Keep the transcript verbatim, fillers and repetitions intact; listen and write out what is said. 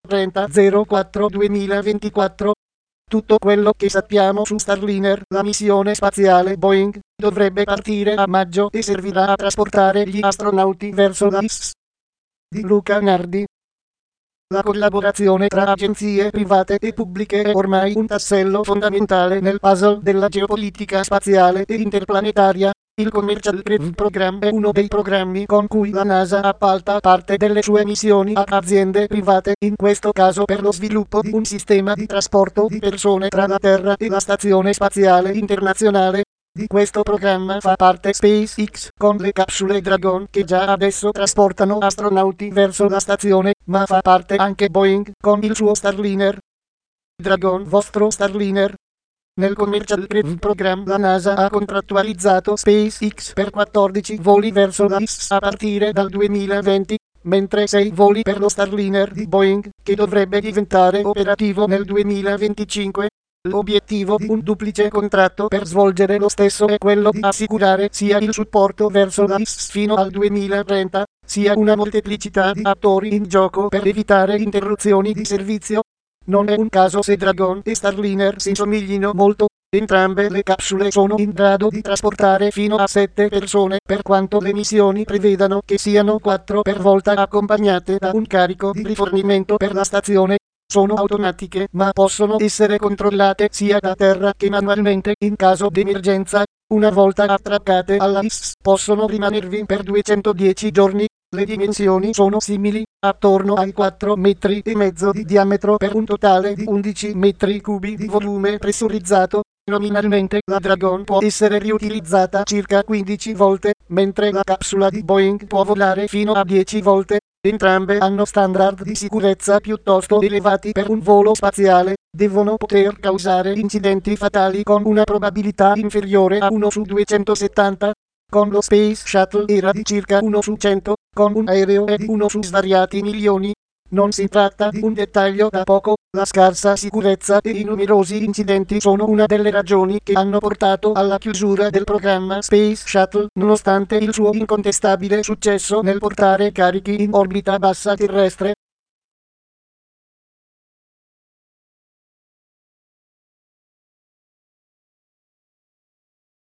trenta zero quattro duemilaventiquattro. Tutto quello che sappiamo su Starliner, la missione spaziale Boeing, dovrebbe partire a maggio e servirà a trasportare gli astronauti verso la I S S. Di Luca Nardi. La collaborazione tra agenzie private e pubbliche è ormai un tassello fondamentale nel puzzle della geopolitica spaziale e interplanetaria. Il Commercial Crew Program è uno dei programmi con cui la NASA appalta parte delle sue missioni a aziende private, in questo caso per lo sviluppo di un sistema di trasporto di persone tra la Terra e la Stazione Spaziale Internazionale. Di questo programma fa parte SpaceX, con le capsule Dragon che già adesso trasportano astronauti verso la stazione, ma fa parte anche Boeing, con il suo Starliner. Dragon, vostro Starliner. Nel Commercial Crew Program la NASA ha contrattualizzato SpaceX per quattordici voli verso la I S S a partire dal duemilaventi, mentre sei voli per lo Starliner di Boeing, che dovrebbe diventare operativo nel duemilaventicinque. L'obiettivo di un duplice contratto per svolgere lo stesso è quello di assicurare sia il supporto verso la I S S fino al duemilatrenta, sia una molteplicità di attori in gioco per evitare interruzioni di servizio. Non è un caso se Dragon e Starliner si somiglino molto. Entrambe le capsule sono in grado di trasportare fino a sette persone, per quanto le missioni prevedano che siano quattro per volta accompagnate da un carico di rifornimento per la stazione. Sono automatiche, ma possono essere controllate sia da terra che manualmente in caso d'emergenza. Una volta attraccate alla I S S, possono rimanervi per duecentodieci giorni. Le dimensioni sono simili, attorno ai quattro metri e mezzo di diametro per un totale di undici metri cubi di volume pressurizzato. Nominalmente la Dragon può essere riutilizzata circa quindici volte, mentre la capsula di Boeing può volare fino a dieci volte. Entrambe hanno standard di sicurezza piuttosto elevati per un volo spaziale, devono poter causare incidenti fatali con una probabilità inferiore a uno su duecentosettanta. Con lo Space Shuttle era di circa uno su cento, con un aereo è di uno su svariati milioni. Non si tratta di un dettaglio da poco, la scarsa sicurezza e i numerosi incidenti sono una delle ragioni che hanno portato alla chiusura del programma Space Shuttle, nonostante il suo incontestabile successo nel portare carichi in orbita bassa terrestre.